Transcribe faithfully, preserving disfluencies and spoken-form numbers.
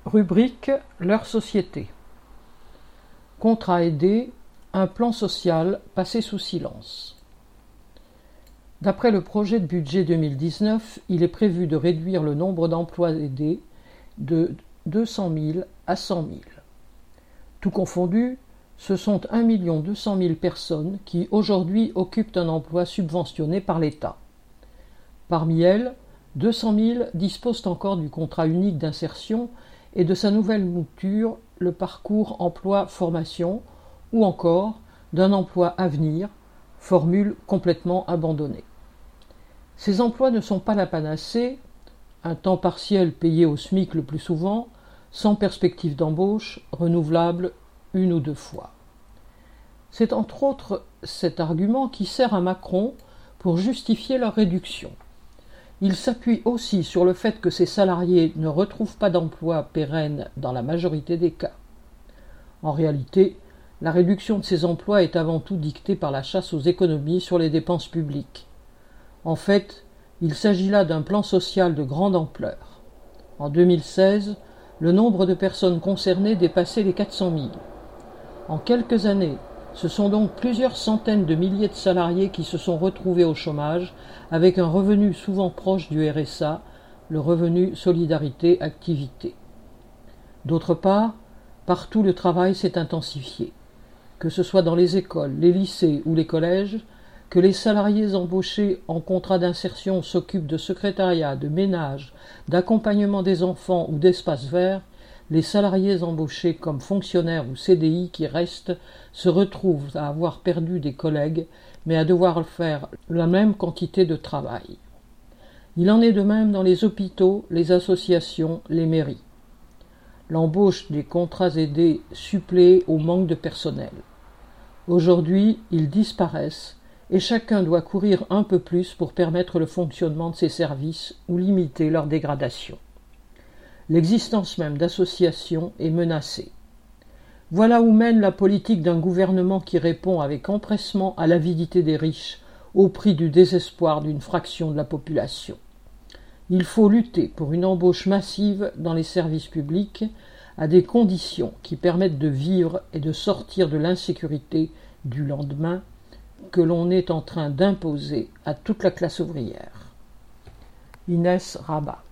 Rubrique leur société. Contrat aidé, un plan social passé sous silence. D'après le projet de budget deux mille dix-neuf, il est prévu de réduire le nombre d'emplois aidés de deux cent mille à cent mille. Tout confondu, ce sont un million deux cent mille personnes qui aujourd'hui occupent un emploi subventionné par l'État. Parmi elles, deux cent mille disposent encore du contrat unique d'insertion et de sa nouvelle mouture, le parcours emploi-formation, ou encore d'un emploi à venir, formule complètement abandonnée. Ces emplois ne sont pas la panacée, un temps partiel payé au SMIC le plus souvent, sans perspective d'embauche, renouvelable une ou deux fois. C'est entre autres cet argument qui sert à Macron pour justifier leur réduction. Il s'appuie aussi sur le fait que ces salariés ne retrouvent pas d'emploi pérenne dans la majorité des cas. En réalité, la réduction de ces emplois est avant tout dictée par la chasse aux économies sur les dépenses publiques. En fait, il s'agit là d'un plan social de grande ampleur. En deux mille seize, le nombre de personnes concernées dépassait les quatre cent mille. En quelques années, ce sont donc plusieurs centaines de milliers de salariés qui se sont retrouvés au chômage avec un revenu souvent proche du R S A, le revenu solidarité activité. D'autre part, partout le travail s'est intensifié, que ce soit dans les écoles, les lycées ou les collèges, que les salariés embauchés en contrat d'insertion s'occupent de secrétariat, de ménage, d'accompagnement des enfants ou d'espaces verts, les salariés embauchés comme fonctionnaires ou C D I qui restent se retrouvent à avoir perdu des collègues, mais à devoir faire la même quantité de travail. Il en est de même dans les hôpitaux, les associations, les mairies. L'embauche des contrats aidés supplée au manque de personnel. Aujourd'hui, ils disparaissent et chacun doit courir un peu plus pour permettre le fonctionnement de ces services ou limiter leur dégradation. L'existence même d'associations est menacée. Voilà où mène la politique d'un gouvernement qui répond avec empressement à l'avidité des riches au prix du désespoir d'une fraction de la population. Il faut lutter pour une embauche massive dans les services publics à des conditions qui permettent de vivre et de sortir de l'insécurité du lendemain que l'on est en train d'imposer à toute la classe ouvrière. Inès Rabat.